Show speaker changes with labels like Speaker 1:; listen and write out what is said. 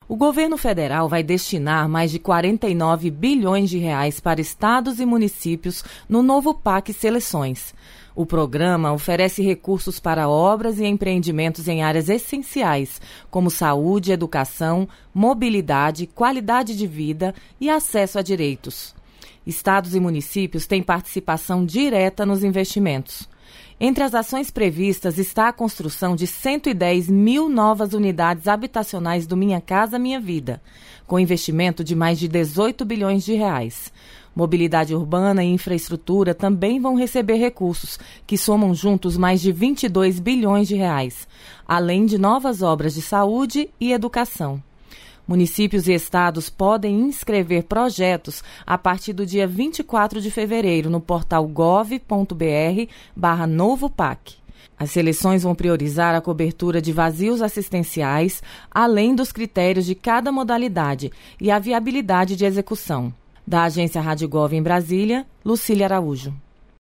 Speaker 1: O governo federal vai destinar mais de 49 bilhões de reais para estados e municípios no novo PAC Seleções. O programa oferece recursos para obras e empreendimentos em áreas essenciais, como saúde, educação, mobilidade, qualidade de vida e acesso a direitos. Estados e municípios têm participação direta nos investimentos. Entre as ações previstas está a construção de 110 mil novas unidades habitacionais do Minha Casa Minha Vida, com investimento de mais de 18 bilhões de reais. Mobilidade urbana e infraestrutura também vão receber recursos, que somam juntos mais de 22 bilhões de reais, além de novas obras de saúde e educação. Municípios e estados podem inscrever projetos a partir do dia 24 de fevereiro no portal gov.br/novopac. As seleções vão priorizar a cobertura de vazios assistenciais, além dos critérios de cada modalidade e a viabilidade de execução. Da Agência Rádio Gov em Brasília, Lucília Araújo.